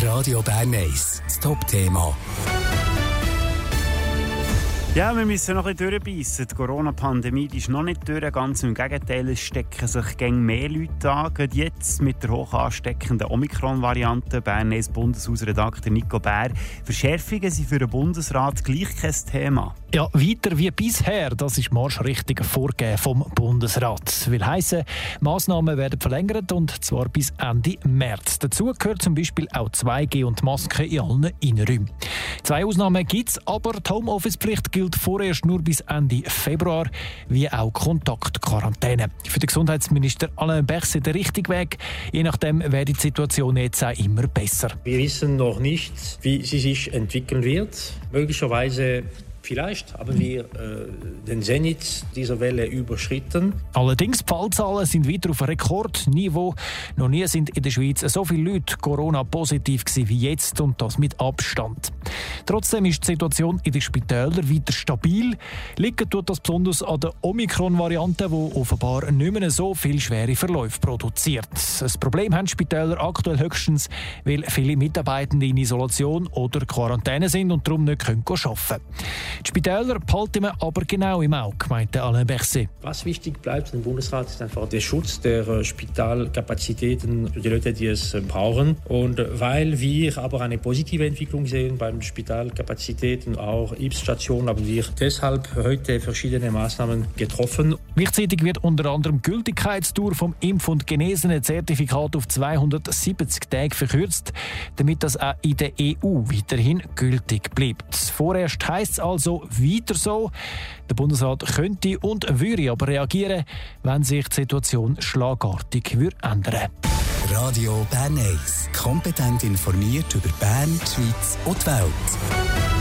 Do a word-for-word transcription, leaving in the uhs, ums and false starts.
Radio Bern eins, das Top-Thema. Ja, wir müssen noch ein bisschen durchbeissen. Die Corona-Pandemie die ist noch nicht durch. Ganz im Gegenteil, es stecken sich gäng mehr Leute an. Gerade jetzt mit der hoch ansteckenden Omikron-Variante. Bern eins Bundeshausredakteur Nico Bär. Verschärfungen sind für den Bundesrat gleich kein Thema. Ja, weiter wie bisher, das ist marschrichtig vorgegeben vom Bundesrat. Will heissen, Massnahmen werden verlängert und zwar bis Ende März. Dazu gehört zum Beispiel auch zwei G und Masken in allen Innenräumen. Zwei Ausnahmen gibt es, aber die Homeoffice-Pflicht gilt vorerst nur bis Ende Februar, wie auch Kontaktquarantäne. Für den Gesundheitsminister Alain Berset der richtige Weg. Je nachdem wäre die Situation jetzt auch immer besser. Wir wissen noch nicht, wie sie sich entwickeln wird. Möglicherweise vielleicht haben wir äh, den Zenit dieser Welle überschritten. Allerdings, die Fallzahlen sind weiter auf Rekordniveau. Noch nie sind in der Schweiz so viele Leute Corona-positiv gewesen wie jetzt und das mit Abstand. Trotzdem ist die Situation in den Spitälern weiter stabil. Liegen tut das besonders an der Omikron-Variante, die offenbar nicht mehr so viele schwere Verläufe produziert. Das Problem haben die Spitäler aktuell höchstens, weil viele Mitarbeitende in Isolation oder Quarantäne sind und darum nicht arbeiten können. Die Spitäler behalten wir aber genau im Auge, meinte Alain Berset. Was wichtig bleibt im Bundesrat ist einfach der Schutz der Spitalkapazitäten für die Leute, die es brauchen. Und weil wir aber eine positive Entwicklung sehen beim Spitalkapazitäten, auch I B S-Stationen, haben wir deshalb heute verschiedene Maßnahmen getroffen. Gleichzeitig wird unter anderem die Gültigkeitsdauer vom Impf- und Genesenen-Zertifikat auf zweihundertsiebzig Tage verkürzt, damit das auch in der E U weiterhin gültig bleibt. Vorerst heisst es also weiter so. Der Bundesrat könnte und würde aber reagieren, wenn sich die Situation schlagartig ändern würde. Radio Bern eins. Kompetent informiert über Bern, die Schweiz und die Welt.